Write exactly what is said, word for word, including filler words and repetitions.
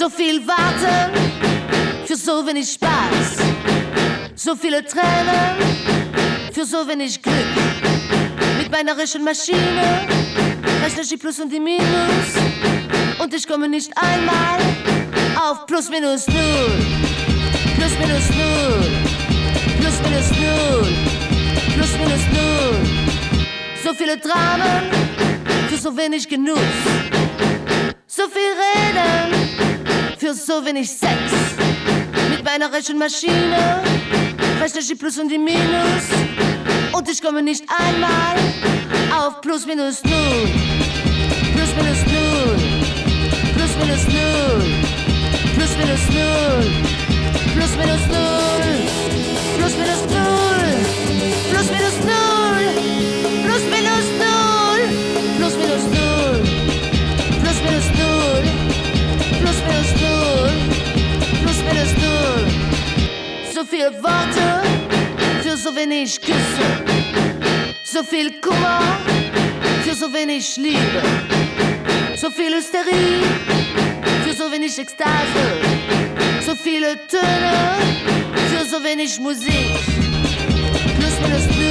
So viel warten für so wenig Spaß, so viele Tränen für so wenig Glück. Mit meiner Rechenmaschine rechne ich die Plus und die Minus und ich komme nicht einmal auf Plus minus null. Plus minus null. Plus minus null. Plus minus null. So viele Dramen für so wenig Genuss. So viel Reden für so wenig Sex. Mit meiner Rechenmaschine rechne ich die Plus und die Minus und ich komme nicht einmal auf Plus minus null. Plus minus null. Plus minus null. Plus minus null. Plus minus null. Plus minus null. Plus minus null. Plus minus null. Plus minus null. Plus minus null. Plus minus null. Plus minus null. So viel Worte für so wenig Küsse. So viel Kummer für so wenig Liebe. So viel Hysterie für so wenig Ekstase. So viele Töne für so wenig Musik. Plus minus null.